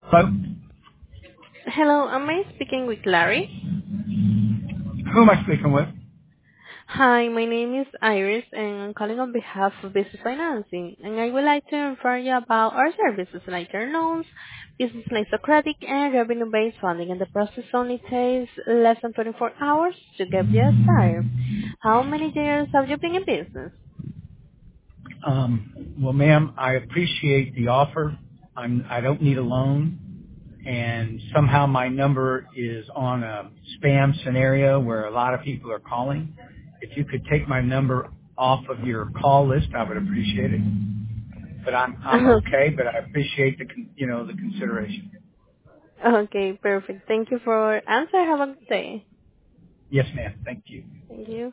Hello? Hello, am I speaking with Larry? Who am I speaking with? Hi, my name is Iris, and I'm calling on behalf of Business Financing, and I would like to inform you about our services like your loans, business lines of credit, and revenue-based funding, and the process only takes less than 24 hours to get you started. How many years have you been in business? Well, ma'am, I appreciate the offer. I don't need a loan, and somehow my number is on a spam scenario where a lot of people are calling. If you could take my number off of your call list, I would appreciate it. But I'm okay, but I appreciate the consideration. Okay, perfect. Thank you for answer. Have a good day. Yes, ma'am. Thank you. Thank you.